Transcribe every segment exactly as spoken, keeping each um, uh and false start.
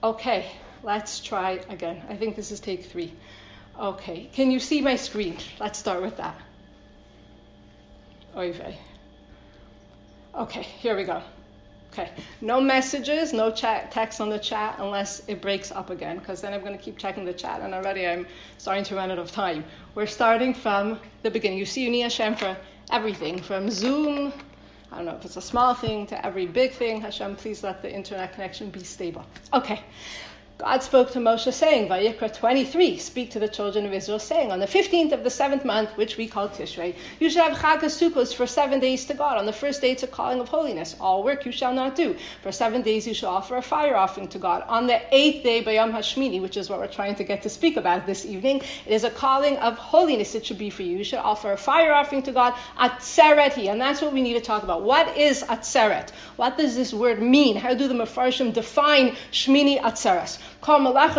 Okay, let's try again. I think this is take three. Okay, can you see my screen? Let's start with that. Oy vey. Okay, here we go. Okay, no messages, no chat, text on the chat unless it breaks up again, because then I'm going to keep checking the chat, and already I'm starting to run out of time. We're starting from the beginning. You see, you need Hashem for everything, from Zoom, I don't know if it's a small thing, to every big thing. Hashem, please let the internet connection be stable. Okay. God spoke to Moshe saying, Vayikra twenty-three, speak to the children of Israel, saying, on the fifteenth of the seventh month, which we call Tishrei, you shall have Chag HaSukkos for seven days to God. On the first day, it's a calling of holiness. All work you shall not do. For seven days, you shall offer a fire offering to God. On the eighth day, Bayam Hashmini, which is what we're trying to get to speak about this evening, it is a calling of holiness. It should be for you. You should offer a fire offering to God, Atzeret, and that's what we need to talk about. What is Atzeret? What does this word mean? How do the Mefarshim define Shmini Atzeres? So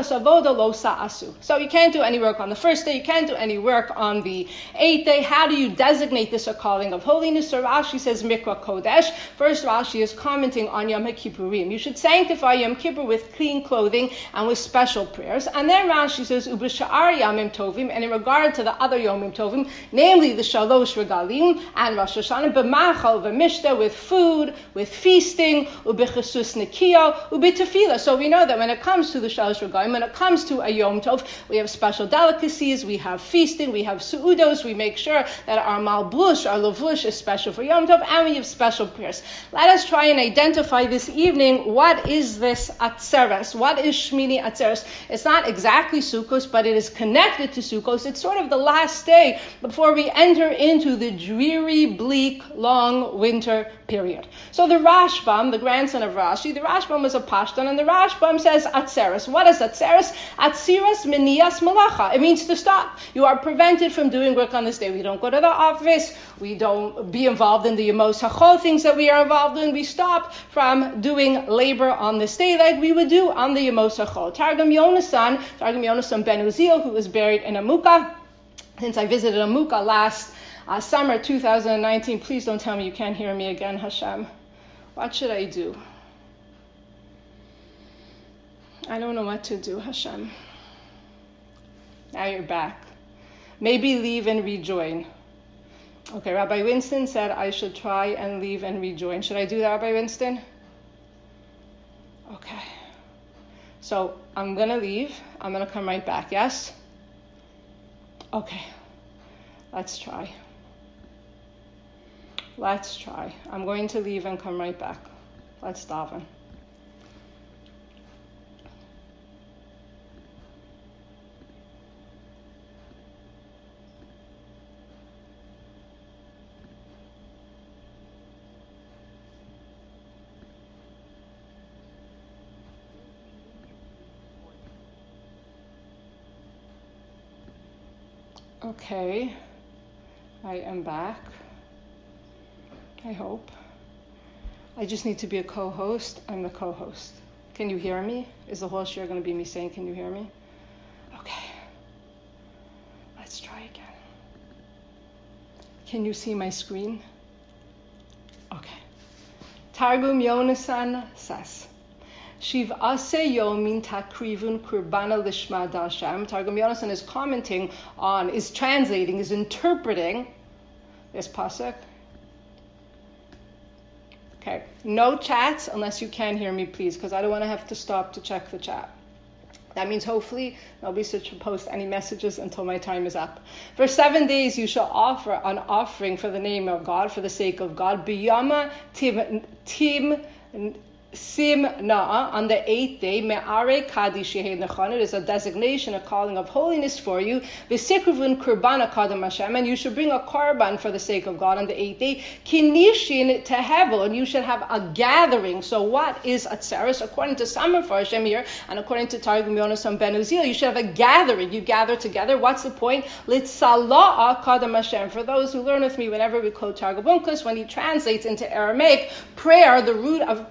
you can't do any work on the first day, you can't do any work on the eighth day. How do you designate this a calling of holiness? So Rashi says Mikra Kodesh. First Rashi is commenting on Yom HaKippurim. You should sanctify Yom Kippur with clean clothing and with special prayers. And then Rashi says Ubisha'ar Yamim Tovim, and in regard to the other Yomim Tovim, namely the Shalosh Regalim and Rosh Hashanah, B'machal v'mishta, with food, with feasting, Ubichesus Nikiya, Ubitefila. So we know that when it comes to the Shalosh Regalim, when it comes to a Yom Tov, we have special delicacies, we have feasting, we have su'udos, we make sure that our malbush, our lavush is special for Yom Tov, and we have special prayers. Let us try and identify this evening, what is this Atzeres? What is Shmini Atzeres? It's not exactly Sukkos, but it is connected to Sukkos. It's sort of the last day before we enter into the dreary, bleak, long winter period. So the Rashbam, the grandson of Rashi, the Rashbam was a Pashtan, and the Rashbam says Atzeres. What is Atzeres? Atziras Minias Malacha. It means to stop. You are prevented from doing work on this day. We don't go to the office. We don't be involved in the Yemos HaChol things that we are involved in. We stop from doing labor on this day like we would do on the Yemos HaChol. Targum Yonasan, Targum Yonasan Ben Uziel, who was buried in Amuka. Since I visited Amuka last uh, summer two thousand nineteen, please don't tell me you can't hear me again, Hashem. What should I do? I don't know what to do, Hashem. Now you're back. Maybe leave and rejoin. Okay, Rabbi Winston said I should try and leave and rejoin. Should I do that, Rabbi Winston? Okay. So I'm going to leave. I'm going to come right back, yes? Okay. Let's try. Let's try. I'm going to leave and come right back. Let's daven. Okay, I am back, I hope. I just need to be a co-host. I'm the co-host. Can you hear me? Is the whole share going to be me saying, can you hear me? Okay, let's try again. Can you see my screen? Okay. Targum Yonasan says, Shiv Ase Yomin Takrivun Kurbana Lishma Dashem. Targum Yonasan is commenting on, is translating, is interpreting this pasuk. Okay, no chats unless you can hear me, please, because I don't want to have to stop to check the chat. That means hopefully nobody should post any messages until my time is up. For seven days you shall offer an offering for the name of God, for the sake of God. Biyama tim tim Sim Na'a, on the eighth day, Me'are Kadish Yehei Nechon, it is a designation, a calling of holiness for you. V'sikruvun Kurbana Kadam Hashem, and you should bring a korban for the sake of God on the eighth day. Kinishin Tehevel, and you should have a gathering. So what is Atzeres? According to some Mefarshim here, and according to Targum Yonasan Ben Uziel, you should have a gathering. You gather together. What's the point? Litzala'a Kadam Hashem. For those who learn with me, whenever we quote Targum Onkelos, when he translates into Aramaic, prayer, the root of prayer in Aramaic,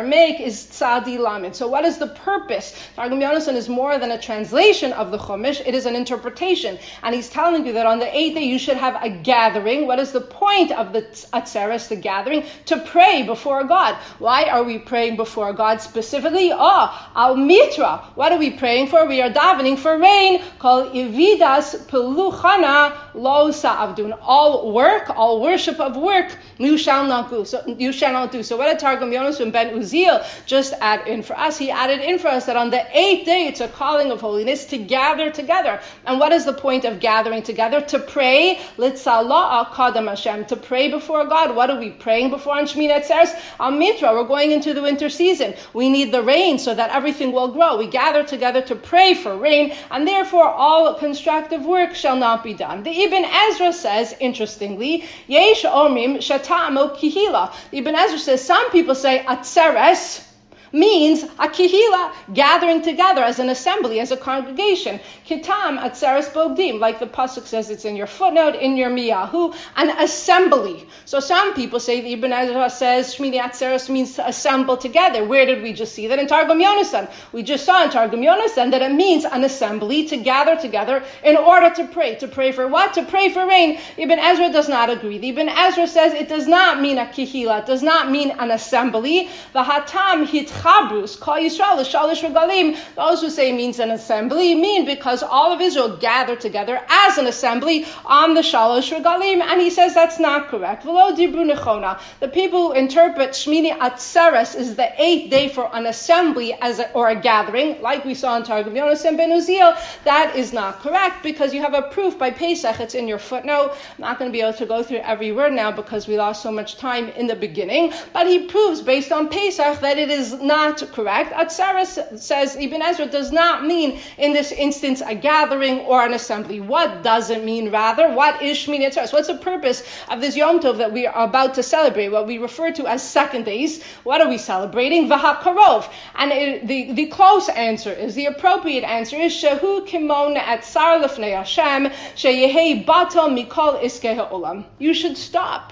Aramaic is Tzadi Lamed. So what is the purpose? Targum Yonasan is more than a translation of the Chumash. It is an interpretation. And he's telling you that on the eighth day you should have a gathering. What is the point of the Atzeres, the gathering? To pray before God. Why are we praying before God specifically? Oh, Al Mitra. What are we praying for? We are davening for rain. Kol Ividas Peluchana Lo Sa'avdun. All work, all worship of work, you shall not do. So you shall not do. So what did Targum Yonasan ben Uziel just add in for us? He added in for us that on the eighth day it's a calling of holiness to gather together. And what is the point of gathering together? To pray, Litzalah Kadam Hashem, to pray before God. What are we praying before on Shmini Atzeres? On Mitra, we're going into the winter season. We need the rain so that everything will grow. We gather together to pray for rain, and therefore all constructive work shall not be done. The Ibn Ezra says, interestingly, Yesh Omrim Shatamo Kihila. The Ibn Ezra says, some people say Atzeres means a kihila, gathering together as an assembly, as a congregation. Kitam atzeres bogdim, like the pasuk says, it's in your footnote, in your miyahu, an assembly. So some people say, the Ibn Ezra says, Shmini Atzeres means to assemble together. Where did we just see that? In Targum Yonasan. We just saw in Targum Yonasan that it means an assembly, to gather together in order to pray. To pray for what? To pray for rain. Ibn Ezra does not agree. The Ibn Ezra says it does not mean a kihila, it does not mean an assembly. The hatam hit Chabrus, Kol Yisrael, Shalosh Regalim, those who say means an assembly, mean because all of Israel gathered together as an assembly on the Shalosh Regalim, and he says that's not correct. V'lo dibru nechona. The people who interpret Shmini Atzeres is the eighth day for an assembly as a, or a gathering, like we saw in Targum Yonasan ben Uziel, that is not correct because you have a proof by Pesach, it's in your footnote. I'm not going to be able to go through every word now because we lost so much time in the beginning, but he proves based on Pesach that it is not correct. Atzeres, says Ibn Ezra, does not mean in this instance a gathering or an assembly. What does it mean rather? What is Shmini Atzeres? What's the purpose of this Yom Tov that we are about to celebrate? What we refer to as second days. What are we celebrating? V'hakarov. And it, the, the close answer is, the appropriate answer is Shehu Kimon Atzar Lefnei Hashem Sheyehei Batal Mikol Iskei Ha'olam. You should stop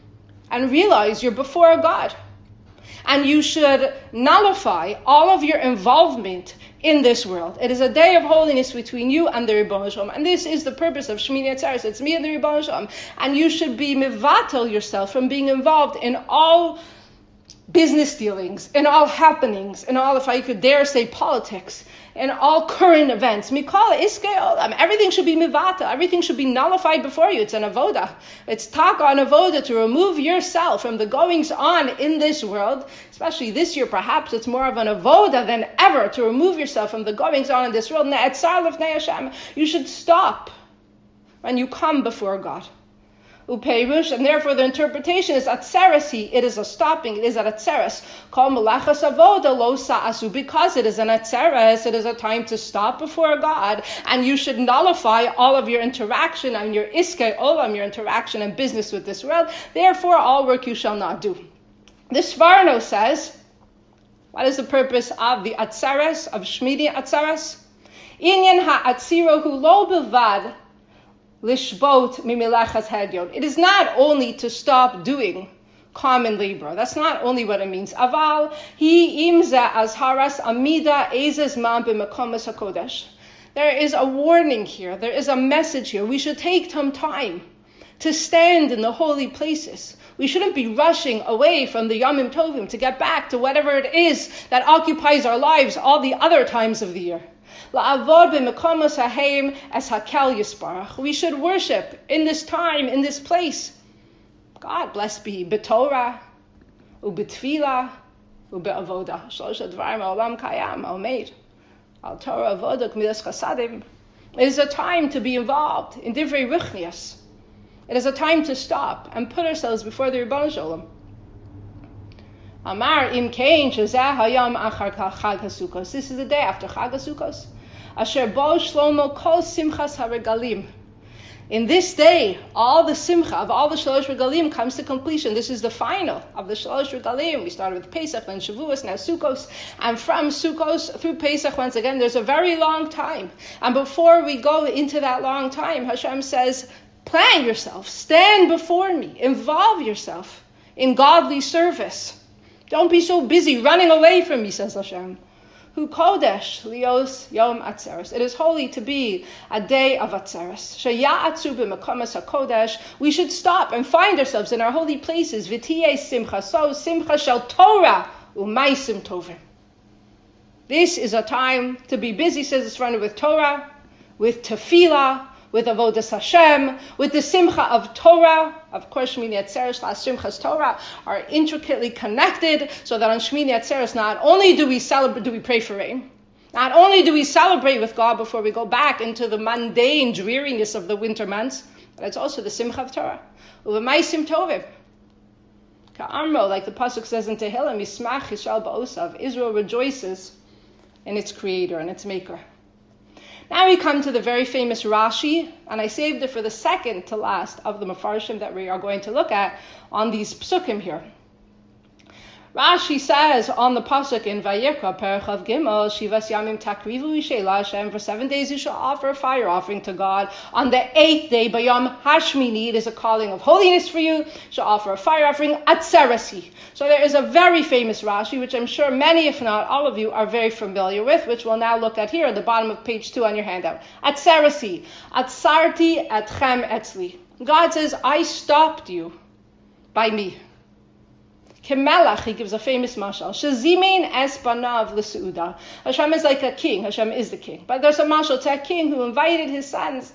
and realize you're before God. And you should nullify all of your involvement in this world. It is a day of holiness between you and the Ribbon Shalom. And this is the purpose of Shmini Atzeres. It's me and the Ribbon Shalom. And you should be mivatel yourself from being involved in all business dealings, in all happenings, in all, if I could dare say, politics, in all current events. Mikol iskei olam. Everything should be mivata. Everything should be nullified before you. It's an avoda. It's talk on avoda, to remove yourself from the goings on in this world. Especially this year, perhaps it's more of an avoda than ever to remove yourself from the goings on in this world. Ne'etzar lefnei Hashem. You should stop when you come before God. Upeirush, and therefore the interpretation is atzeres. It is a stopping. It is at atzeres. Kol melachas avoda lo sa'asu, because it is an atzeres. It is a time to stop before God, and you should nullify all of your interaction and your iskei olam, your interaction and business with this world. Therefore, all work you shall not do. The Sforno says, what is the purpose of the atzeres, of Shmini Atzeres? Inyan ha'atzirohu lo bilvad lishbot mimilachas hadyon. It is not only to stop doing common labor. That's not only what it means. Aval hi imza azharas amida ezes man b'makomas hakodesh. There is a warning here. There is a message here. We should take some time to stand in the holy places. We shouldn't be rushing away from the Yomim Tovim to get back to whatever it is that occupies our lives all the other times of the year. We should worship in this time, in this place. God, blessed be b'Torah, u'b'tefillah, u'b'avoda. Shlosh advarim ha'olam kayam, omeid. Al Torah, avoda, k'milas chasadim. It is a time to be involved in divrei ruchnias. It is a time to stop and put ourselves before the Ribbon Shalom. Amar im kein shezeh hayam achar Chag HaSukkos. This is the day after Chag HaSukkos. Asher bo Shlomo kol simchas haregalim. In this day, all the simcha of all the Shalosh Regalim comes to completion. This is the final of the Shalosh Regalim. We started with Pesach, then Shavuos, now Sukkos. And from Sukkos through Pesach, once again, there's a very long time. And before we go into that long time, Hashem says, plan yourself, stand before me, involve yourself in godly service. Don't be so busy running away from me, says Hashem. Hu kodesh lios yom atzeres. It is holy to be a day of atzeres. Sheya'atzu b'makomas hakodesh. We should stop and find ourselves in our holy places. V'tiyeh simcha. So simcha shel Torah u'maisim tovim. This is a time to be busy, says the surrounded with Torah, with tefillah, with avodas Hashem, with the simcha of Torah. Of course, Shmini Atzeres plus Simchas Torah are intricately connected, so that on Shmini Atzeres not only do we celebrate, do we pray for rain, not only do we celebrate with God before we go back into the mundane dreariness of the winter months, but it's also the simcha of Torah. Uv'maisim tovim. Ka'amro, like the pasuk says in Tehillim, Yismach Yisrael ba'osav. Israel rejoices in its creator and its maker. Now we come to the very famous Rashi, and I saved it for the second to last of the Mefarshim that we are going to look at on these psukim here. Rashi says on the pasuk in Vayikra, Perach Gimel, Shivas Yamim Takrivu Yishela Hashem, for seven days you shall offer a fire offering to God. On the eighth day, Bayom Hashmini, it is a calling of holiness for you, you shall offer a fire offering, Atzerasi. So there is a very famous Rashi, which I'm sure many, if not all of you, are very familiar with, which we'll now look at here at the bottom of page two on your handout. Atzerasi, Atzarti Etchem Etzli. God says, I stopped you by me. Kemelach, he gives a famous mashal. Shazimin es banav l'seuda. Hashem is like a king. Hashem is the king. But there's a mashal to a king who invited his sons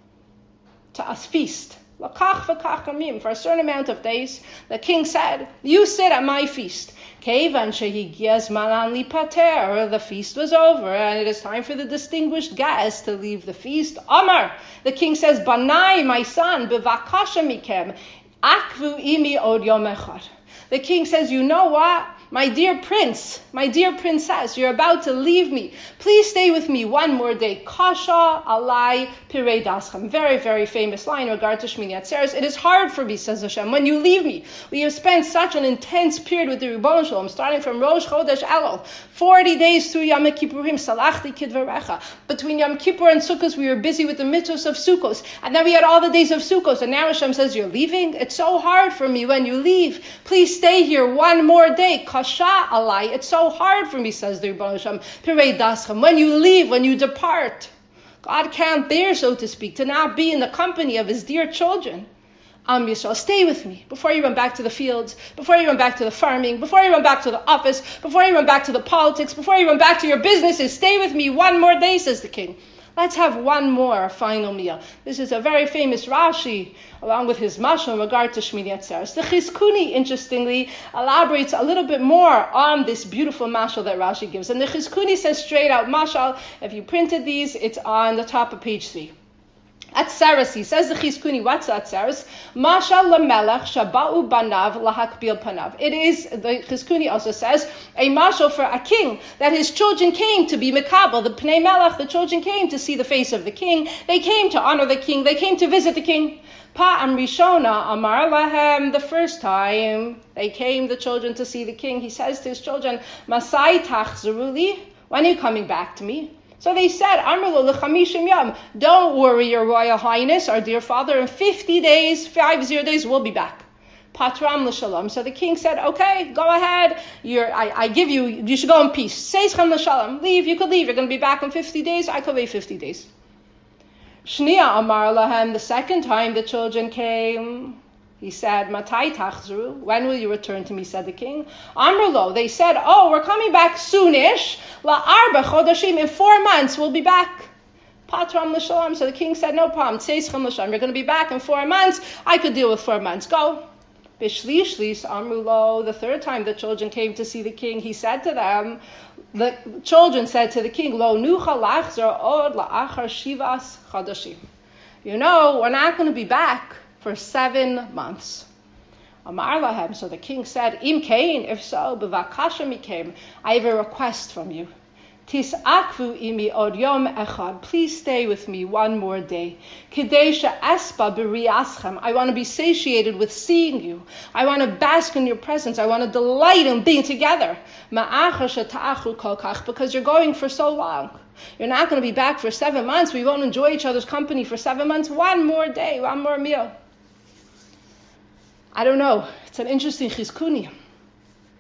to a feast. Lakach v'kach kamim. For a certain amount of days, the king said, you sit at my feast. Kevan shehigia zmanan lipater. The feast was over, and it is time for the distinguished guest to leave the feast. Amar, the king says, Banai, my son, bevakasha mikem, akvu imi od yom echad. The king says, you know what? My dear prince, my dear princess, you're about to leave me. Please stay with me one more day. Kasha alai pirei daschem. Very, very famous line in regard to Shmini Atzeres. It is hard for me, says Hashem, when you leave me. We have spent such an intense period with the Ribono Shalom, starting from Rosh Chodesh Elul, forty days through Yom Kippurim, Salachti Kidvarecha. Between Yom Kippur and Sukkot, we were busy with the mitzvahs of Sukkot. And then we had all the days of Sukkot. And now Hashem says, you're leaving? It's so hard for me when you leave. Please stay here one more day. Kasha alai. It's so hard for me, says the Ribono Shalom. Pirei daschem. When you leave, when you depart, God can't bear, so to speak, to not be in the company of his dear children. Am Yisrael, stay with me before you run back to the fields, before you run back to the farming, before you run back to the office, before you run back to the politics, before you run back to your businesses. Stay with me one more day, says the king. Let's have one more final meal. This is a very famous Rashi, along with his mashal in regard to Shmini Atzeres. The Chizkuni, interestingly, elaborates a little bit more on this beautiful mashal that Rashi gives. And the Chizkuni says straight out, mashal, if you printed these, it's on the top of page three. Atzeres, he says the Chizkuni, what's Atzeres? Mashal lamelech shaba'u banav lahakbil panav. It is, the Chizkuni also says, a mashal for a king, that his children came to be mekabel, the pnei melech, the children came to see the face of the king, they came to honor the king, they came to visit the king. Pa'am rishona amar lahem, the first time they came, the children, to see the king, he says to his children, Masai tachzeruli, when are you coming back to me? So they said, Amrlo l'chamishim yom, don't worry, your royal highness, our dear father, in fifty days, five zero days, we'll be back. Patram l'shalom. So the king said, okay, go ahead, You're, I, I give you, you should go in peace. Seischem l'shalom, leave, you could leave, you're going to be back in fifty days, I could wait fifty days. Shnia amar lahem, the second time the children came, he said, Matai tachzru, when will you return to me, said the king. Amrlo, they said, oh, we're coming back soonish, la arba chodashim, in four months we'll be back. Patram l'shalom, so the king said, no problem, tzeichem l'shalom, you're going to be back in four months, I could deal with four months, go. Bishlish lis amrulo, the third time the children came to see the king, he said to them, the children said to the king, Lo nucha lachzor od la'achar shivas chodashim. You know, we're not going to be back for seven months. Amar lahem, so the king said, Im kain, if so, bevakasha mikem, I have a request from you. Tis akvu imi od yom echad, please stay with me one more day. Kedesha espa b'riaschem, I want to be satiated with seeing you. I want to bask in your presence. I want to delight in being together. Ma'achar sheta'achru kol kach, because you're going for so long. You're not going to be back for seven months. We won't enjoy each other's company for seven months. One more day, one more meal. I don't know. It's an interesting chizkuni.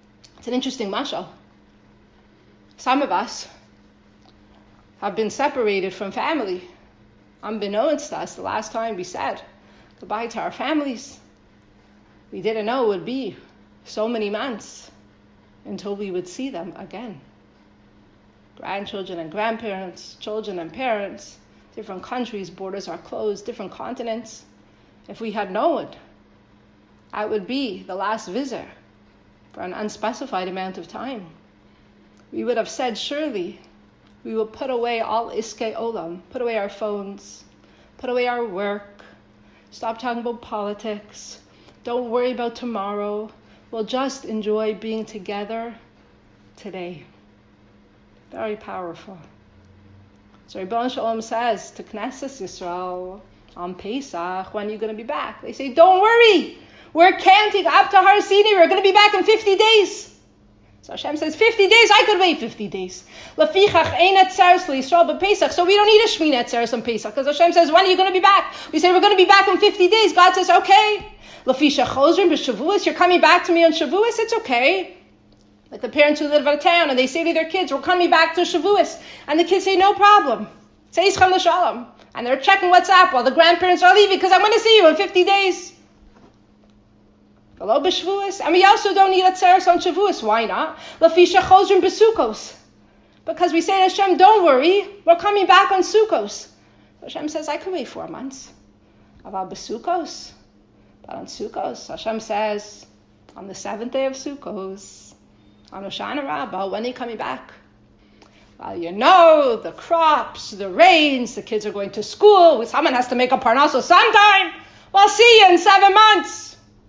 It's an interesting mashal. Some of us have been separated from family. Unbeknownst to us, the last time we said goodbye to our families, we didn't know it would be so many months until we would see them again. Grandchildren and grandparents, children and parents, different countries, borders are closed, different continents. If we had known that would be the last visit for an unspecified amount of time, we would have said, surely we will put away all iskei olam, put away our phones, put away our work, stop talking about politics, don't worry about tomorrow. We'll just enjoy being together today. Very powerful. So Rebbeinu Shalom says to Knesset Yisrael on Pesach, when are you going to be back? They say, don't worry. We're counting up to Har Sinai. We're going to be back in fifty days. So Hashem says, fifty days? I could wait fifty days. Lefichach ein etzeres liYisrael b'Pesach. So we don't need a Shmini Atzeres on Pesach, because Hashem says, when are you going to be back? We say, we're going to be back in fifty days. God says, okay. Lefishach chozrim b'Shavuos. You're coming back to me on Shavuos? It's okay. Like the parents who live out of town and they say to their kids, we're coming back to Shavuos. And the kids say, no problem. Say Yischem l'Shalom. And they're checking WhatsApp while the grandparents are leaving, because I'm going to see you in fifty days. Hello, b'Shavuos. And we also don't need Atzeres on Shavuos. Why not? Lefisha chozrim b'Sukkos. Because we say to Hashem, don't worry, we're coming back on Sukkos. Hashem says, I can wait four months. Aval b'Sukkos. But on Sukkos, Hashem says, on the seventh day of Sukkos, on Hoshana Rabbah, when are you coming back? Well, you know, the crops, the rains, the kids are going to school, someone has to make a parnaso sometime. We'll see you in seven months.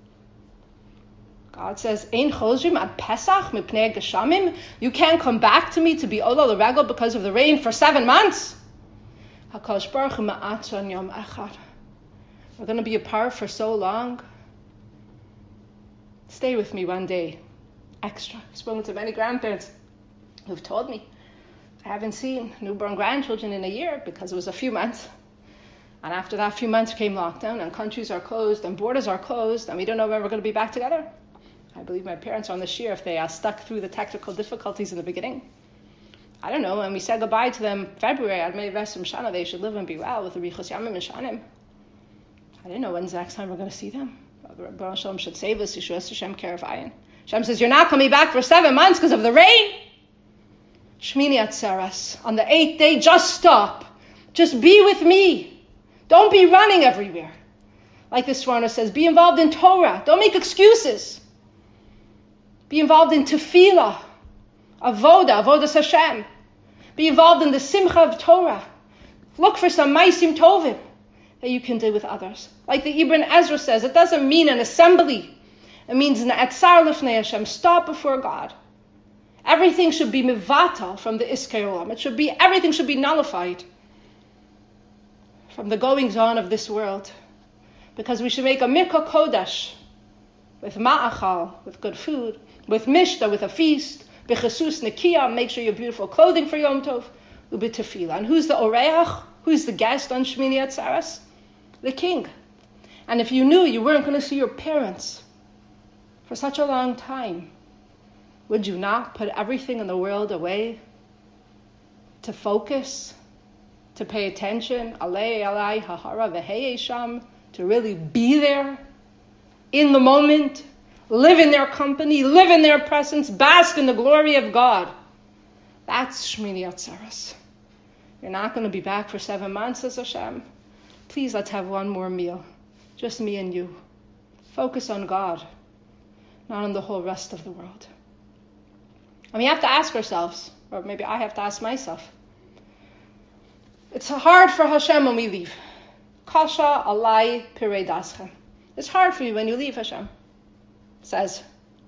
God says, Ein chozrim ad Pesach mipnei geshamim. You can't come back to me to be ola l'regel because of the rain for seven months. HaKadosh Baruch Hu ma'atzon yom echad. We're going to be apart for so long. Stay with me one day extra. I've spoken to many grandparents who've told me I haven't seen newborn grandchildren in a year because it was a few months. And after that few months came lockdown and countries are closed and borders are closed and we don't know when we're going to be back together. I believe my parents are on the shir if they uh, stuck through the technical difficulties in the beginning. I don't know. When we said goodbye to them February, Ad Mei Vesem Shana, they should live and be well with the Richos Yamim and Shanim. I didn't know when's the next time we're going to see them. Rebbeinu Shalom should save us. Yeshuas Hashem Keravayin. Hashem says, you're not coming back for seven months because of the rain. Shmini Atzeres. On the eighth day, just stop. Just be with me. Don't be running everywhere. Like the Sforno says, be involved in Torah. Don't make excuses. Be involved in Tefillah, Avoda, Avodas Hashem. Be involved in the Simcha of Torah. Look for some Maisim Tovim that you can do with others. Like the Ibn Ezra says, it doesn't mean an assembly. It means Na'atzar Lifnei Hashem. Stop before God. Everything should be mivatal from the Iskei Olam. It should be, everything should be nullified from the goings on of this world. Because we should make a Mikvah Kodesh with ma'achal, with good food, with mishta, with a feast, b'chesus nekiya, make sure you have beautiful clothing for Yom Tov, u'b'tefila. And who's the oreach? Who's the guest on Shmini Atzeres? The king. And if you knew you weren't going to see your parents for such a long time, would you not put everything in the world away to focus, to pay attention, alei alai hahara v'hei sham, to really be there in the moment, live in their company, live in their presence, bask in the glory of God? That's Shmini Atzeres. You're not going to be back for seven months, says Hashem. Please, let's have one more meal. Just me and you. Focus on God, not on the whole rest of the world. And we have to ask ourselves, or maybe I have to ask myself, it's hard for Hashem when we leave. Kasha alai pirei daschem. It's hard for you when you leave, Hashem says.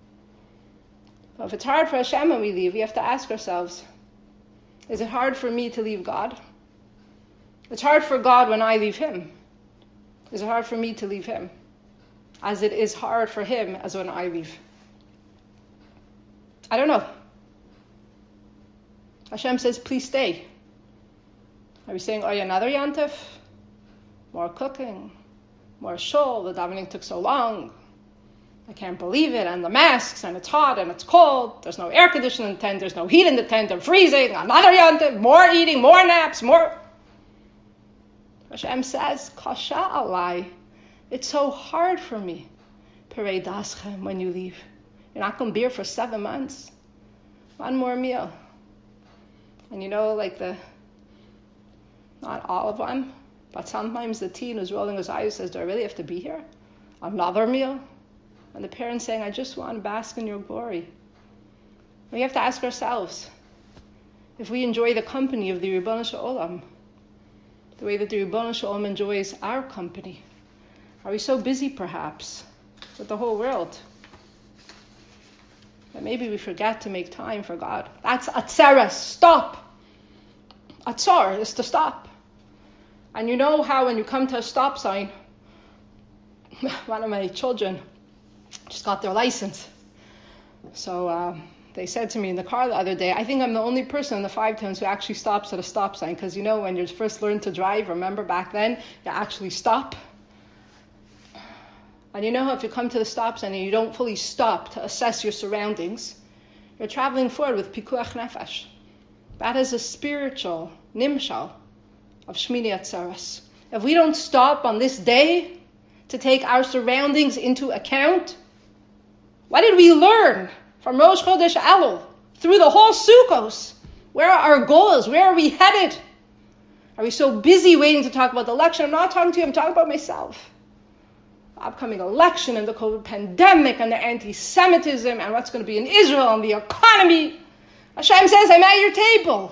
But if it's hard for Hashem when we leave, we have to ask ourselves, is it hard for me to leave God? It's hard for God when I leave Him. Is it hard for me to leave Him? As it is hard for Him as when I leave. I don't know. Hashem says, please stay. Are we saying, oh, another Yantif? More cooking, more shul, the davening took so long. I can't believe it, and the masks, and it's hot, and it's cold, there's no air conditioning in the tent, there's no heat in the tent, I'm freezing, another yontif, more eating, more naps, more. Hashem says, Kasha alai, it's so hard for me, Perei daschem, when you leave. You're not going to be here for seven months. One more meal. And you know, like the, not all of them, but sometimes the teen who's rolling his eyes says, do I really have to be here? Another meal? And the parents saying, I just want to bask in your glory. We have to ask ourselves, if we enjoy the company of the Ribono Shel Olam, the way that the Ribono Shel Olam enjoys our company, are we so busy perhaps with the whole world that maybe we forget to make time for God? That's atzeres, stop. Atzar is to stop. And you know how when you come to a stop sign, one of my children just got their license. So uh, they said to me in the car the other day, I think I'm the only person in the five towns who actually stops at a stop sign. Because you know when you first learn to drive, remember back then, you actually stop. And you know how if you come to the stop sign and you don't fully stop to assess your surroundings, you're traveling forward with pikuach nefesh. That is a spiritual nimshal of Shmini Atzeres. If we don't stop on this day to take our surroundings into account, what did we learn from Rosh Chodesh Elul through the whole Sukkos? Where are our goals? Where are we headed? Are we so busy waiting to talk about the election? I'm not talking to you, I'm talking about myself. The upcoming election and the COVID pandemic and the anti-Semitism and what's going to be in Israel and the economy. Hashem says, I'm at your table.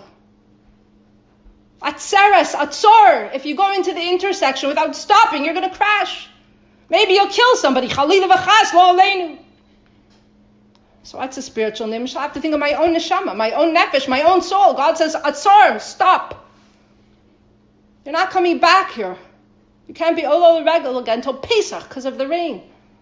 Atzeres, atzor. If you go into the intersection without stopping, you're going to crash. Maybe you'll kill somebody. Chalila v'chas lo aleinu. So that's a spiritual nimshal. I have to think of my own neshama, my own nefesh, my own soul. God says, atzor, stop. You're not coming back here. You can't be olo regel again until Pesach because of the rain.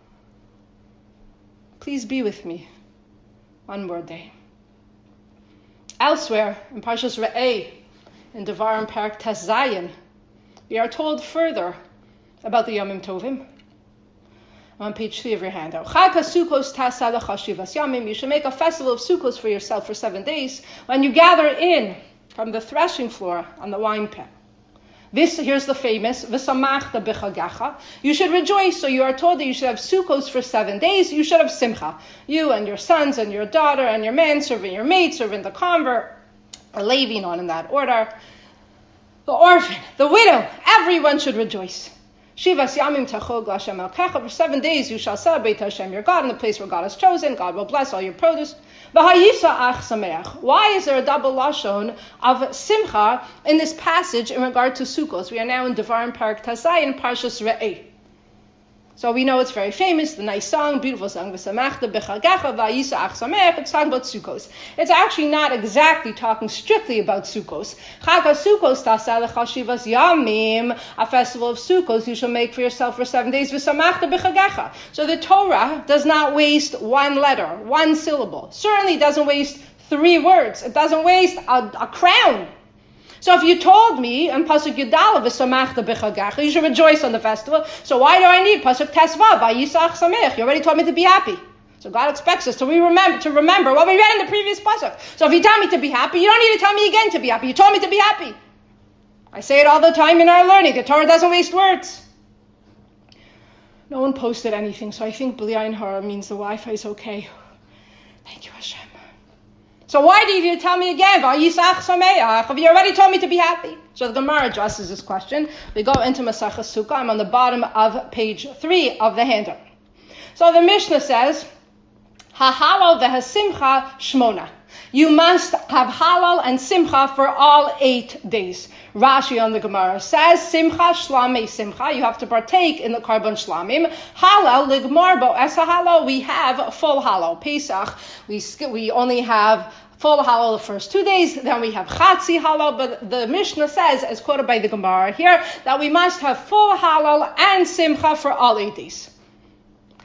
Please be with me one more day. Elsewhere, in Parshas Re'eh, in Devarim Parak Tes Zayin, we are told further about the Yomim Tovim. On page three of your handout. Chag HaSukkos Tasa Lecha Shivas Yamim. You should make a festival of Sukkos for yourself for seven days when you gather in from the threshing floor on the wine pen. This, here's the famous, V'samachta b'chagacha. You should rejoice. So you are told that you should have Sukkos for seven days. You should have Simcha. You and your sons and your daughter and your manservant, your maidservant, the convert, or Levi, on in that order. The orphan, the widow, everyone should rejoice. Shivas Yamim Tachog L'Hashem Elkecha. For seven days you shall celebrate Hashem your God in the place where God has chosen. God will bless all your produce. V'hayisa ach sameach. Why is there a double lashon of simcha in this passage in regard to Sukkos? We are now in Devarim Parak Tes Zayin, Parshas Re'eh. So we know it's very famous, the nice song, beautiful song, V'samachta b'chagacha v'hayisa ach sameach. It's talking about Sukkos. It's actually not exactly talking strictly about Sukkos. Chag HaSukkos Tasa Lecha Shivas Yamim, a festival of Sukkos you shall make for yourself for seven days, V'samachta b'chagacha. So the Torah does not waste one letter, one syllable. Certainly doesn't waste three words. It doesn't waste a, a crown. So if you told me in Pasuk Yudal v'samachta b'chagacha, you should rejoice on the festival. So why do I need Pasuk Tesvav v'yisach samech? You already told me to be happy. So God expects us to we remember to remember what we read in the previous Pasuk. So if you tell me to be happy, you don't need to tell me again to be happy. You told me to be happy. I say it all the time in our learning. The Torah doesn't waste words. No one posted anything, so I think B'li Ayin Hara means the Wi-Fi is okay. Thank you, Hashem. So why did you tell me again? V'yisach sameach. Have you already told me to be happy? So the Gemara addresses this question. We go into Maseches Sukkah. I'm on the bottom of page three of the handout. So the Mishnah says, Hahalal v'hasimcha shmona. You must have halal and simcha for all eight days. Rashi on the Gemara says, Simcha shlamei simcha. You have to partake in the korban shlamim. Halal ligmar bo esa halal. We have full halal. Pesach, we we only have full halal the first two days. Then we have chatzi halal. But the Mishnah says, as quoted by the Gemara here, that we must have full halal and simcha for all eight days. Okay.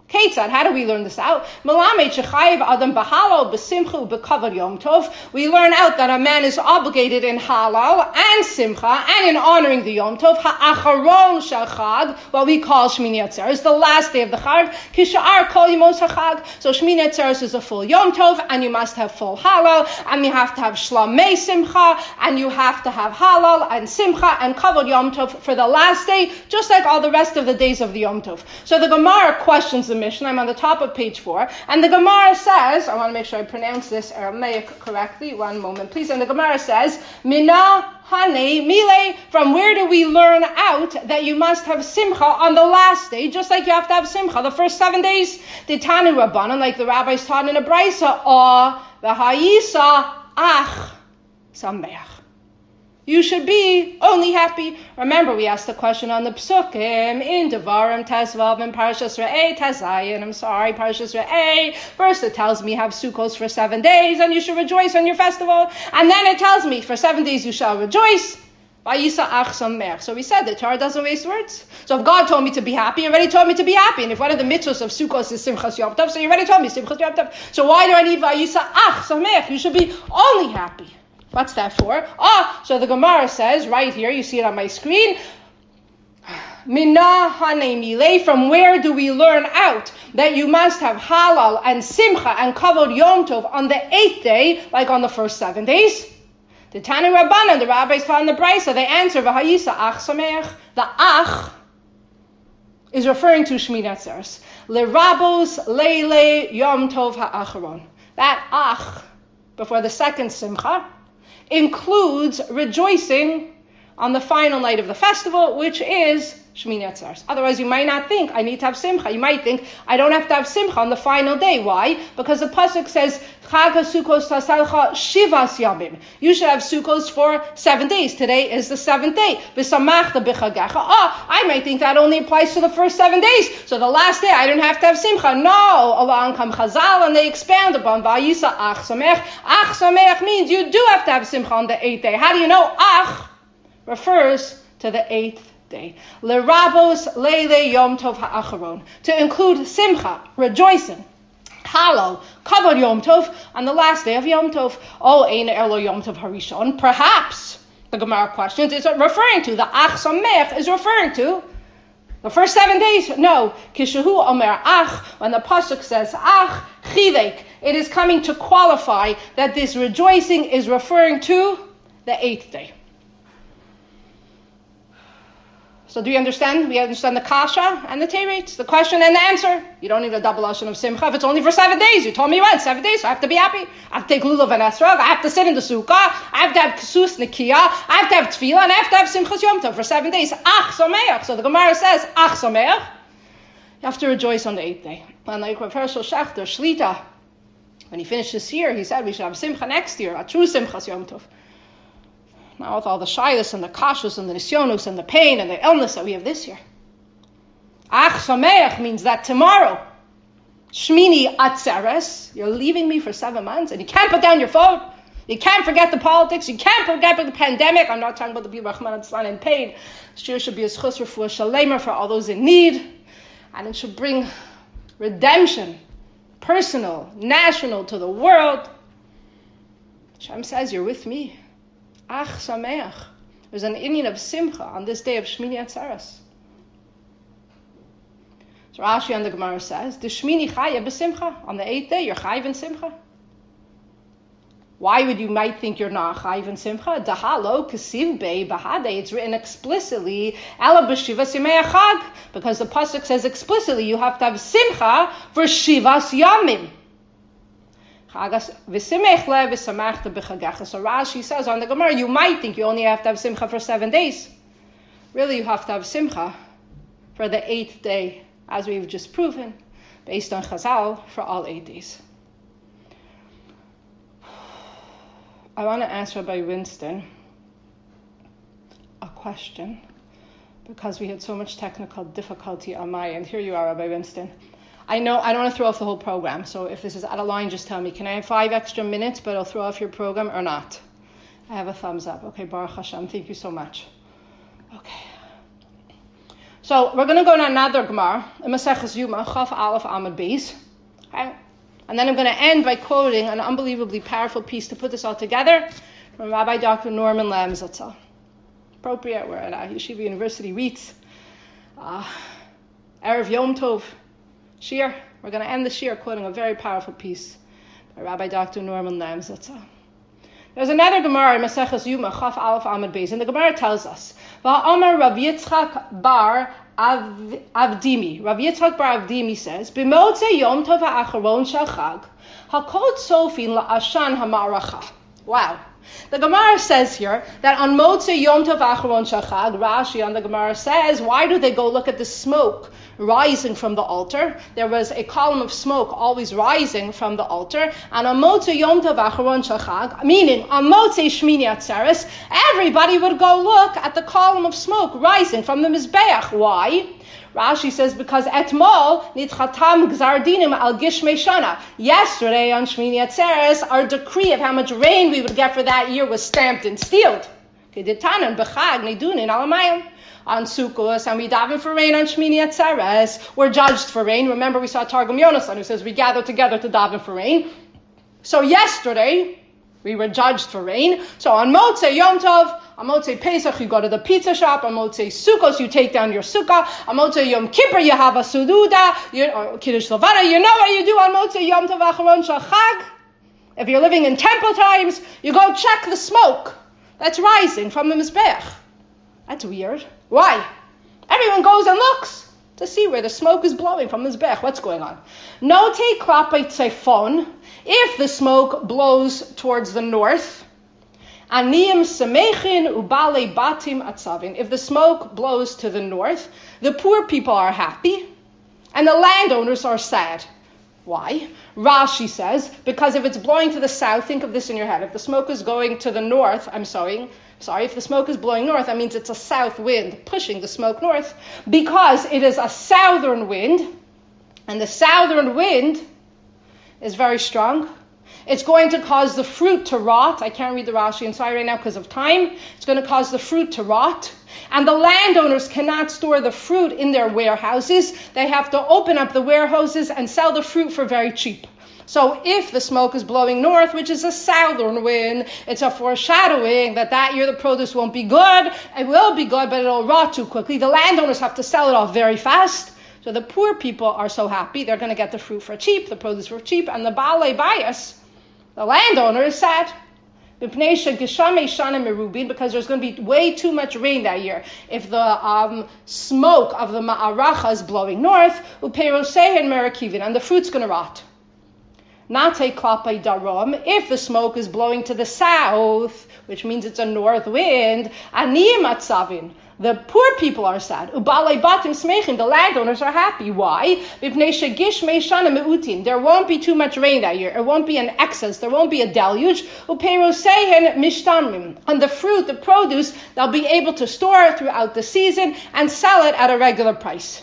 Ketzad, how do we learn this out? Melamed shechayev adam b'halal b'simcha u'b'kavod Yom Tov. We learn out that a man is obligated in halal and simcha and in honoring the Yom Tov. Ha'acharon shachag, what we call Shmini Atzeres, the last day of the Chag. Kisha'ar kol yemos hachag. So Shmini Atzeres is a full Yom Tov, and you must have full halal, and you have to have shlamei simcha, and you have to have halal and simcha and kavod Yom Tov for the last day, just like all the rest of the days of the Yom Tov. So the Gemara questions the Mishnah. I'm on the top of page four, and the Gemara says, I want to make sure I pronounce this Aramaic correctly, one moment please, and the Gemara says, Mina Hane Mile, from where do we learn out that you must have simcha on the last day, just like you have to have simcha the first seven days? The Tanu Rabbanan, like the rabbis taught in a brisa, or the Hayisa Ach Sameach. You should be only happy. Remember, we asked the question on the Psukim in Devarim Tezvav and Parashas Re'eh Tezayin. I'm sorry, Parashas Re'eh. First it tells me have Sukkos for seven days and you should rejoice on your festival. And then it tells me for seven days you shall rejoice. Vayisa ach sameach. So we said the Torah doesn't waste words. So if God told me to be happy, He already told me to be happy. And if one of the mitzvahs of Sukkos is Simchas Yom Tov, so He already told me Simchas Yom Tov. So why do I need Vayisa ach sameach? You should be only happy. What's that for? Ah, so the Gemara says, right here, you see it on my screen, Mina Hane Mile, from where do we learn out that you must have halal and simcha and kavod Yom Tov on the eighth day, like on the first seven days? The Tanu Rabbanan, the rabbis taught in the Brisa, they answer, V'hayisa ach sameach. The ach is referring to Shmini Atzeres. L'rabos leile Yom Tov ha'acharon. That ach, before the second simcha, includes rejoicing on the final night of the festival, which is Shmini Atzeres. Otherwise, you might not think, I need to have simcha. You might think, I don't have to have simcha on the final day. Why? Because the pasuk says, Chag HaSukkos tasalcha shivas yamim. You should have Sukkos for seven days. Today is the seventh day. V'samachta b'chagecha. Oh, I might think that only applies to the first seven days. So the last day, I don't have to have simcha. No, along come Chazal, and they expand upon Vayisa ach samech. Ach samech means you do have to have simcha on the eighth day. How do you know? Ach refers to the eighth day. L'rabos leile Yom Tov ha'acharon. To include simcha, rejoicing, halal, kavod Yom Tov, on the last day of Yom Tov. Oh, ein elo Yom Tov harishon. Perhaps, the Gemara questions, is it referring to, the ach samech is referring to the first seven days? No. Kishahu omer ach, when the pasuk says ach, chivek, it is coming to qualify that this rejoicing is referring to the eighth day. So do you understand? We understand the kasha and the teretz, the question and the answer. You don't need a double lashon of simcha if it's only for seven days. You told me when, seven days, so I have to be happy. I have to take lulav and esrog. I have to sit in the sukkah. I have to have ksus nikia. I have to have tefillah, and I have to have simchas yom tov for seven days. Ach sameach. So the Gemara says, ach sameach. You have to rejoice on the eighth day. And like Rav Hershel Schachter, Shlita, when he finished this year, he said we should have simcha next year, a true simchas yom tov. Now with all the shyness and the kashus and the nisyonus and the pain and the illness that we have this year. Ach sameach means that tomorrow, Shmini Atzeres, you're leaving me for seven months and you can't put down your phone. You can't forget the politics. You can't forget the pandemic. I'm not talking about the people Rahman Atzlan in pain. This year should be a schus refuah shalemer for all those in need. And it should bring redemption, personal, national, to the world. Hashem says, you're with me. Ach sameach. There's an inyan of simcha on this day of Shmini Atzeres. So Rashi on the Gemara says, the Shmini chaya b'simcha. On the eighth day, you're chayiv in simcha. Why would you might think you're not chayiv in simcha? Dahalo kasiv bei bahade. It's written explicitly, ela b'shivas yimei chag, because the pasuk says explicitly you have to have simcha for shivas yamim. So Rashi says on the Gemara, you might think you only have to have simcha for seven days. Really, you have to have simcha for the eighth day, as we've just proven, based on Chazal, for all eight days. I want to ask Rabbi Winston a question, because we had so much technical difficulty on my end. Here you are, Rabbi Winston. I know I don't want to throw off the whole program, so if this is out of line, just tell me. Can I have five extra minutes, but I'll throw off your program or not? I have a thumbs up. Okay, Baruch Hashem. Thank you so much. Okay. So we're going to go to another Gemara, in Maseches Yuma, Chaf Aleph Amud Beis. Okay? And then I'm going to end by quoting an unbelievably powerful piece to put this all together from Rabbi Doctor Norman Lamm Zatzal. Appropriate, we're at uh, Yeshiva University Reitz. Uh, Erev Yom Tov, Shir. We're going to end the Shir quoting a very powerful piece by Rabbi Doctor Norman Lamm Zatzal. There's another Gemara in Maseches Yuma, Chaf Aleph Amud Beis, and the Gemara tells us, Va'amar Rav Yitzchak bar Avdimi. Rav Yitzchak bar Avdimi says, B'motzei Yom Tov ha'acharon shel Chag, hakol tzofin la'ashan ha'ma'aracha. Wow. The Gemara says here that on Motzei Yom Tov ha'acharon shel Chag, Rashi on the Gemara says, why do they go look at the smoke rising from the altar? There was a column of smoke always rising from the altar. And on Motzei Yom Tov ha'acharon shel Chag, meaning on Motzei Shmini Atzeres, everybody would go look at the column of smoke rising from the Mizbeach. Why? Rashi says, because etmol nitchatam gzar dinim al gishmei shana. Yesterday on Shmini Atzeres, our decree of how much rain we would get for that year was stamped and sealed. Keditanan b'chag nedunin alamayim. On Sukkos, and we daven for rain on Shmini Atzeres. We're judged for rain. Remember, we saw Targum Yonasan who says we gather together to daven for rain. So yesterday, we were judged for rain. So on Motzei Yom Tov, on Motzei Pesach, you go to the pizza shop. On Motzei Sukkos, you take down your sukkah. On Motzei Yom Kippur, you have a sududa, you, or Kiddush Levana. You know what you do on Motzei Yom Tov Acharon Shel Chag? If you're living in temple times, you go check the smoke that's rising from the Mizbeach. That's weird. Why? Everyone goes and looks to see where the smoke is blowing from the Mizbeach. What's going on? No take klapei tzefon. If the smoke blows towards the north, aniyim semechin ubale batim atzavin. If the smoke blows to the north, the poor people are happy, and the landowners are sad. Why? Rashi says, because if it's blowing to the south, think of this in your head. If the smoke is going to the north, I'm sorry, sorry, if the smoke is blowing north, that means it's a south wind pushing the smoke north, because it is a southern wind, and the southern wind is very strong. It's going to cause the fruit to rot. I can't read the Rashi inside right now because of time. It's going to cause the fruit to rot. And the landowners cannot store the fruit in their warehouses. They have to open up the warehouses and sell the fruit for very cheap. So if the smoke is blowing north, which is a southern wind, it's a foreshadowing that that year the produce won't be good. It will be good, but it'll rot too quickly. The landowners have to sell it off very fast. So the poor people are so happy. They're going to get the fruit for cheap, the produce for cheap. And the Baalei Bayis, the landowner, is sad. Because there's going to be way too much rain that year. If the um, smoke of the Ma'aracha is blowing north, and the fruit's going to rot. Nate klapei darom, if the smoke is blowing to the south, which means it's a north wind, aniyim atzavin, the poor people are sad. Ubalei batim smechin, the landowners are happy. Why? There won't be too much rain that year. It won't be an excess. There won't be a deluge. Upeirosehen mishtamrim, and the fruit, the produce, they'll be able to store throughout the season and sell it at a regular price.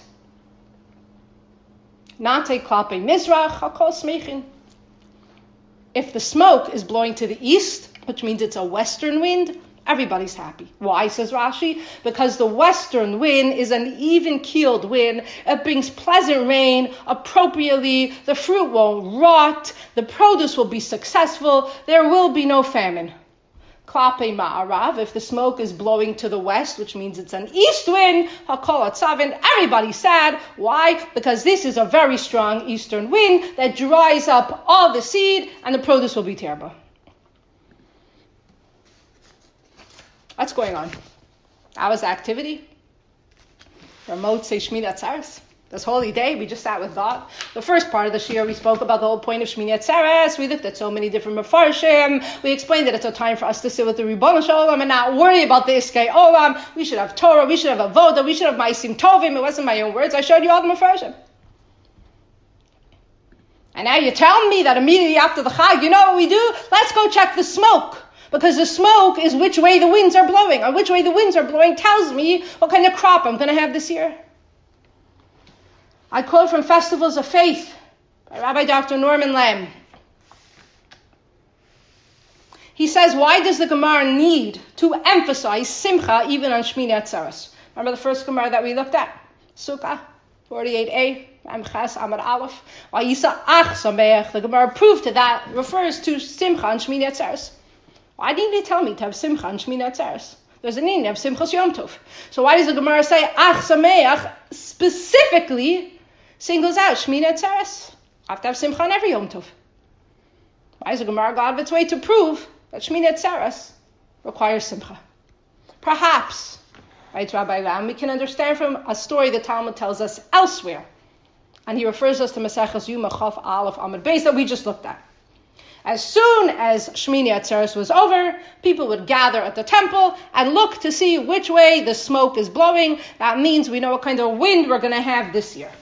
Nate klapei mizrach hakol smechin. If the smoke is blowing to the east, which means it's a western wind, everybody's happy. Why, says Rashi? Because the western wind is an even-keeled wind. It brings pleasant rain appropriately. The fruit won't rot. The produce will be successful. There will be no famine. Klapei ma'arav, if the smoke is blowing to the west, which means it's an east wind, hakol atzavin, everybody's sad. Why? Because this is a very strong eastern wind that dries up all the seed and the produce will be terrible. What's going on? How was the activity? Motzei Shmini Atzeres. This holy day, we just sat with God. The first part of the Shir, we spoke about the whole point of Shmini Atzeres. We looked at so many different Mefarshim. We explained that it's a time for us to sit with the Ribono Shel Olam and not worry about the Iskei Olam. We should have Torah, we should have Avoda, we should have Ma'asim Tovim. It wasn't my own words. I showed you all the Mefarshim. And now you're telling me that immediately after the Chag, you know what we do? Let's go check the smoke. Because the smoke is which way the winds are blowing. Or which way the winds are blowing tells me what kind of crop I'm going to have this year. I quote from Festivals of Faith by Rabbi Doctor Norman Lamm. He says, why does the Gemara need to emphasize Simcha even on Shmini Atzeres? Remember the first Gemara that we looked at? Sukkah, forty-eight a, Memches, Amar Aleph. Vayisa ach sameach. The Gemara proved to that refers to Simcha and Shmini Atzeres. Why didn't they tell me to have Simcha and Shmini Atzeres? There's a need to have Simchas Yom Tov. So why does the Gemara say ach sameach specifically singles out Shmini Atzeres? I have to have Simcha on every Yom Tov. Why is the Gemara go out of its way to prove that Shmini Atzeres requires Simcha? Perhaps, right, Rabbi Lam, we can understand from a story the Talmud tells us elsewhere. And he refers us to Maseches Yuma Chaf Aleph Amud Beis that we just looked at. As soon as Shmini Atzeres was over, people would gather at the temple and look to see which way the smoke is blowing. That means we know what kind of wind we're going to have this year.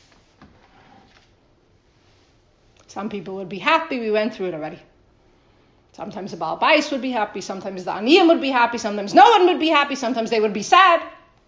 Some people would be happy, we went through it already. Sometimes the Baal Bais would be happy, sometimes the Aniyim would be happy, sometimes no one would be happy, sometimes they would be sad.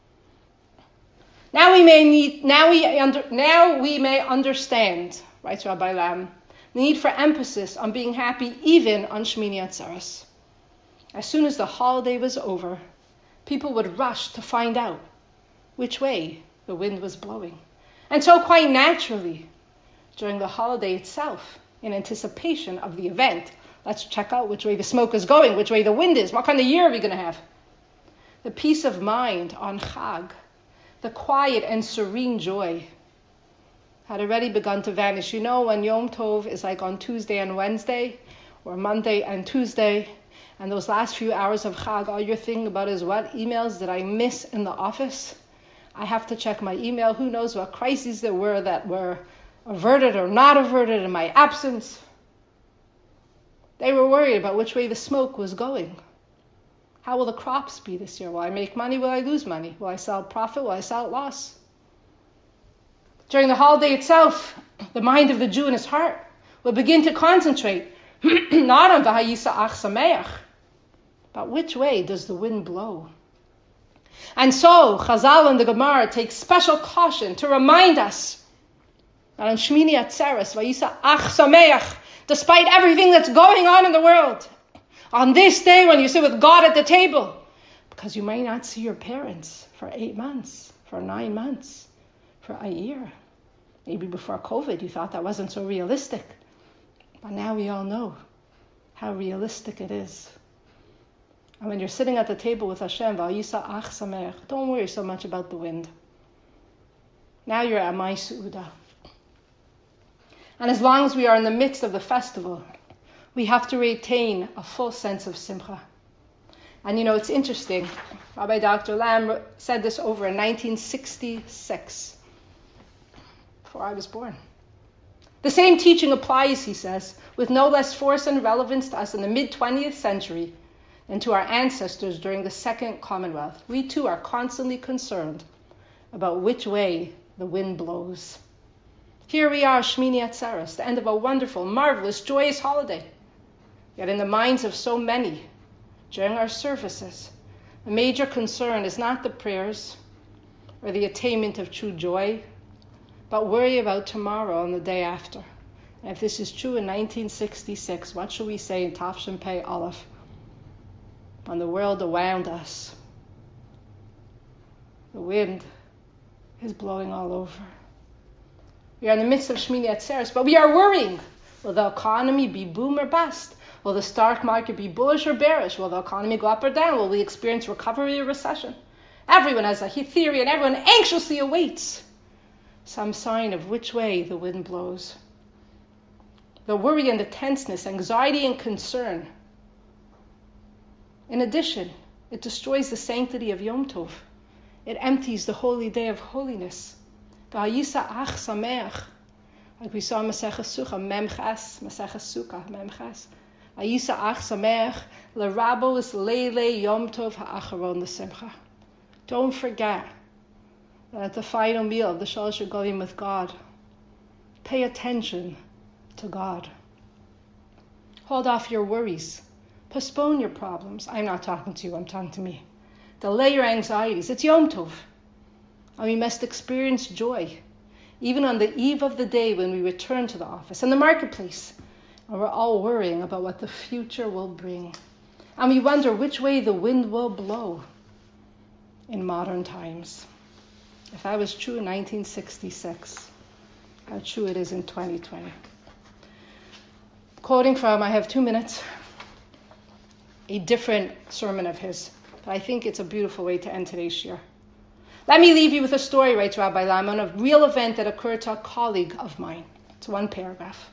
Now we may need, now we under, now we may understand, writes Rabbi Lam, the need for emphasis on being happy even on Shmini Atzeres. As soon as the holiday was over, people would rush to find out which way the wind was blowing. And so quite naturally, during the holiday itself, in anticipation of the event, let's check out which way the smoke is going, which way the wind is, what kind of year are we going to have? The peace of mind on Chag, the quiet and serene joy, had already begun to vanish. You know, when Yom Tov is like on Tuesday and Wednesday, or Monday and Tuesday, and those last few hours of Chag, all you're thinking about is what emails did I miss in the office? I have to check my email. Who knows what crises there were that were averted or not averted in my absence. They were worried about which way the smoke was going. How will the crops be this year? Will I make money? Will I lose money? Will I sell profit? Will I sell at loss? During the holiday itself, the mind of the Jew in his heart will begin to concentrate not on V'hayisa ach sameach, but which way does the wind blow? And so Chazal and the Gemara take special caution to remind us that on Shmini Atzeres, V'hayisa ach sameach, despite everything that's going on in the world, on this day when you sit with God at the table, because you might not see your parents for eight months, for nine months, for a year. Maybe before COVID you thought that wasn't so realistic. But now we all know how realistic it is. And when you're sitting at the table with Hashem, V'hayisa ach sameach, don't worry so much about the wind. Now you're at my Su'udah. And as long as we are in the midst of the festival, we have to retain a full sense of simcha. And you know, it's interesting. Rabbi Doctor Lam said this over in nineteen sixty-six, before I was born. The same teaching applies, he says, with no less force and relevance to us in the mid-twentieth century and to our ancestors during the Second Commonwealth. We too are constantly concerned about which way the wind blows. Here we are, Shmini Atzeres, the end of a wonderful, marvelous, joyous holiday. Yet in the minds of so many, during our services, the major concern is not the prayers or the attainment of true joy, but worry about tomorrow and the day after. And if this is true in nineteen sixty-six, what should we say in Tafshin Pei Aleph? On the world around us, the wind is blowing all over. We are in the midst of Shmini Atzeres, but we are worrying. Will the economy be boom or bust? Will the stock market be bullish or bearish? Will the economy go up or down? Will we experience recovery or recession? Everyone has a theory and everyone anxiously awaits some sign of which way the wind blows. The worry and the tenseness, anxiety and concern. In addition, it destroys the sanctity of Yom Tov. It empties the holy day of holiness. V'hayisa ach sameach, like we saw in Maseches Sukkah, Memches, Maseches Sukkah, Memches. V'hayisa ach sameach, l'rabo is leile Yom Tov ha'acharon l'simcha. Don't forget that at the final meal of the Shalosh Regalim with God, pay attention to God. Hold off your worries. Postpone your problems. I'm not talking to you, I'm talking to me. Delay your anxieties. It's Yom Tov. And we must experience joy, even on the eve of the day when we return to the office and the marketplace. And we're all worrying about what the future will bring. And we wonder which way the wind will blow in modern times. If that was true in nineteen sixty-six, how true it is in twenty twenty. Quoting from, I have two minutes, a different sermon of his, but I think it's a beautiful way to end today's year. Let me leave you with a story, writes Rabbi Lamm, on a real event that occurred to a colleague of mine. It's one paragraph.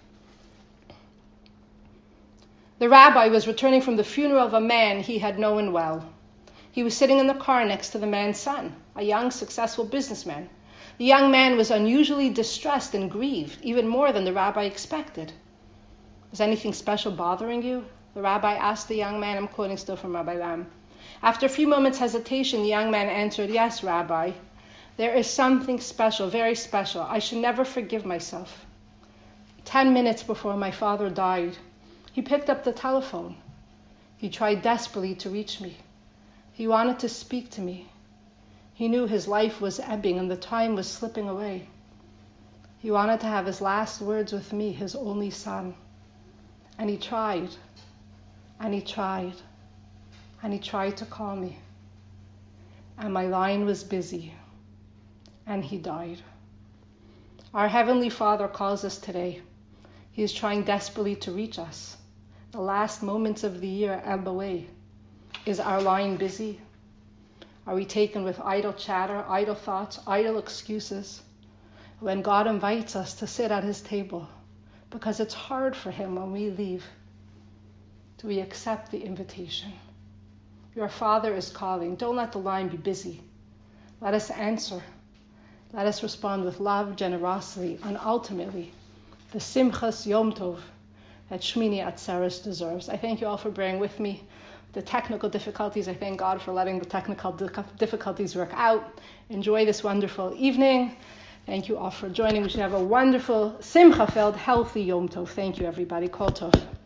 The rabbi was returning from the funeral of a man he had known well. He was sitting in the car next to the man's son, a young, successful businessman. The young man was unusually distressed and grieved, even more than the rabbi expected. "Is anything special bothering you?" the rabbi asked the young man. I'm quoting still from Rabbi Lamm. After a few moments' hesitation, the young man answered, "Yes, Rabbi, there is something special, very special. I should never forgive myself. Ten minutes before my father died, he picked up the telephone. He tried desperately to reach me. He wanted to speak to me. He knew his life was ebbing and the time was slipping away. He wanted to have his last words with me, his only son. And he tried, and he tried, and he tried to call me. And my line was busy, and he died." Our Heavenly Father calls us today. He is trying desperately to reach us. The last moments of the year ebb away. Is our line busy? Are we taken with idle chatter, idle thoughts, idle excuses? When God invites us to sit at his table, because it's hard for him when we leave, do we accept the invitation? Your Father is calling. Don't let the line be busy. Let us answer. Let us respond with love, generosity, and ultimately, the Simchas Yom Tov that Shmini Atzeres deserves. I thank you all for bearing with me. The technical difficulties, I thank God for letting the technical difficulties work out. Enjoy this wonderful evening. Thank you all for joining. We should have a wonderful, simcha-filled, healthy Yom Tov. Thank you, everybody. Kol Tov.